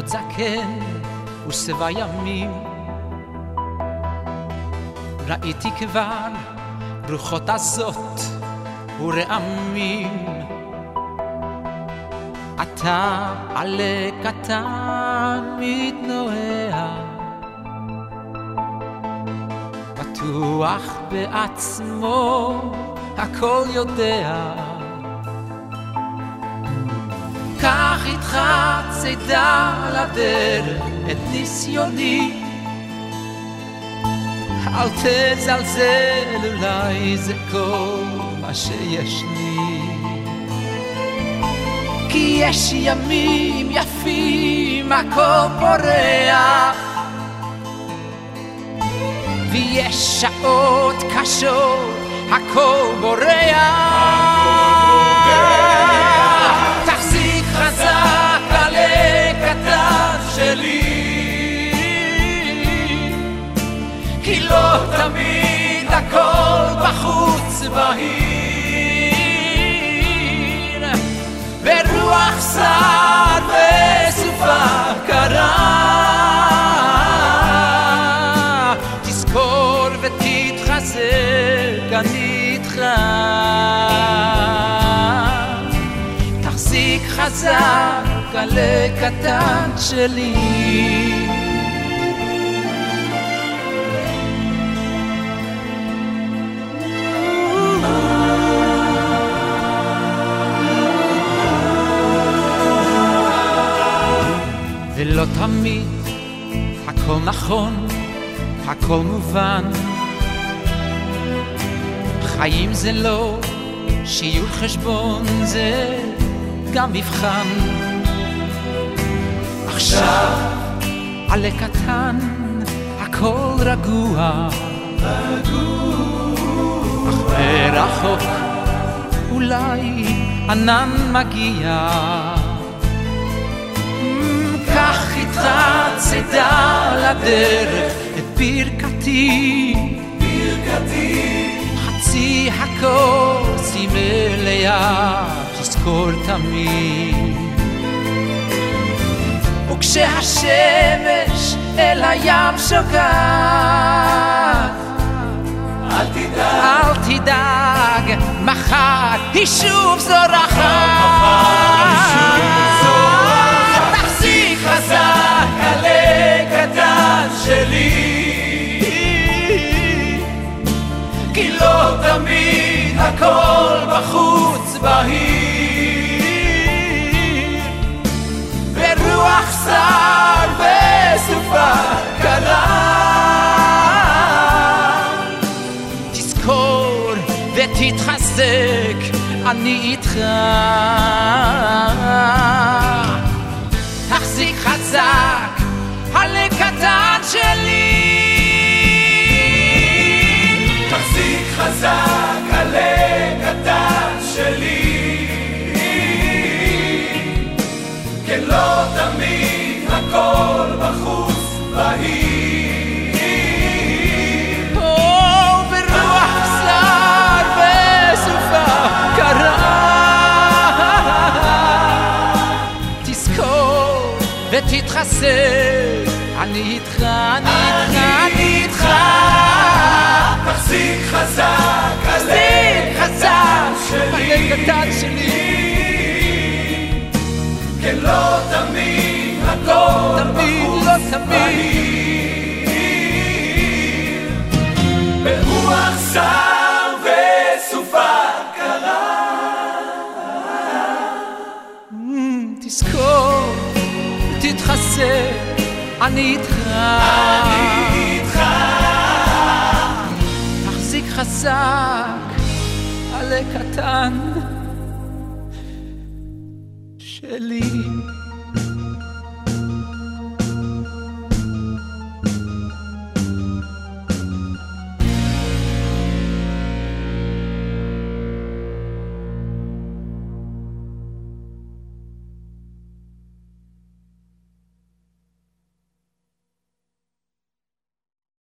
עוד זקן ושבע ימים ראיתי כבר ברוכות עזות ורעמים אתה עלה קטן מתנועע בטוח בעצמו הכל יודע קח איתך צידה לדרך את ניסיוני אל תזלזל אולי זה כל מה שיש לי כי יש ימים יפים הכל פורח ויש שעות קשות הכל בורח תחזיק חזק עלה קטן שלי כי לא תמיד הכל בחוץ בהיר ברוח סער וסופה קרה תזכור ותתחזק אני איתך תחזיק חזק עלה קטן שלי ולא תמיד הכל נכון, הכל מובן חיים זה לא שיעור חשבון זה גם מבחן עכשיו עלה קטן הכל רגוע אך ברחוק אולי ענן מגיע קח איתך צידה לדרך את ברכתי חצי הכוס היא מלאה תזכור תמיד וכשהשמש אל הים שוקעת אל תדאג מחר היא שוב זורחת תחזיק חזק עלה קטן שלי כי לא תמיד הכל בחוץ בהיר ברוח סער וסופה קרה תזכור ותתחזק אני איתך תחזיק חזק עלה קטן שלי תחזיק חזק עלה קטן שלי כן לא תמיד הכל בחוץ בהיר ברוח סער וסופה קרה תזכור ותתחזק אני איתך אני איתך תחזיק חזק עלה קטן שלי כן לא תמיד הכל בחוץ בהיר ברוח סער וסופה קרה תזכור תתחזק אני איתך תחזיק חזק עלה קטן שלי